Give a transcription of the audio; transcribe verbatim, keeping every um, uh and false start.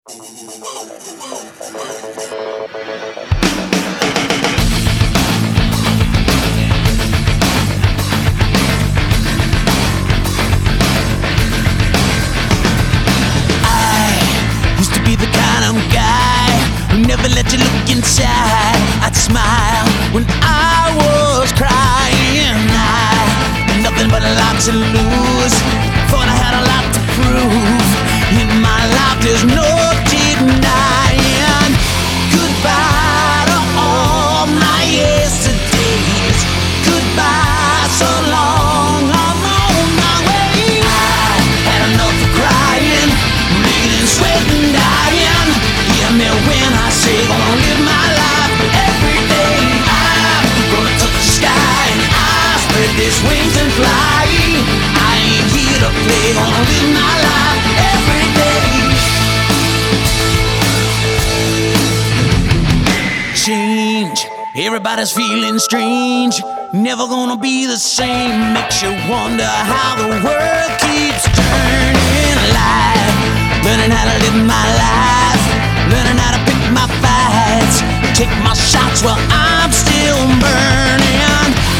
Used to be the kind of guy who never let you look inside. I'd smile when I was crying. I had nothing but a lot to lose. Thought I had a lot to prove. In my life there's no denying. Goodbye to all my yesterdays. Goodbye, so long, I'm on my way. I had enough of crying, bleeding, sweating, dying. Hear me when I say gonna live my life every day. I'm gonna touch the sky and I spread these wings and fly. I ain't here to play, gonna live my life every day. Change, everybody's feeling strange. Never gonna be the same. Makes you wonder how the world keeps turning. Alive, learning how to live my life, learning how to pick my fights, take my shots while I'm still burning.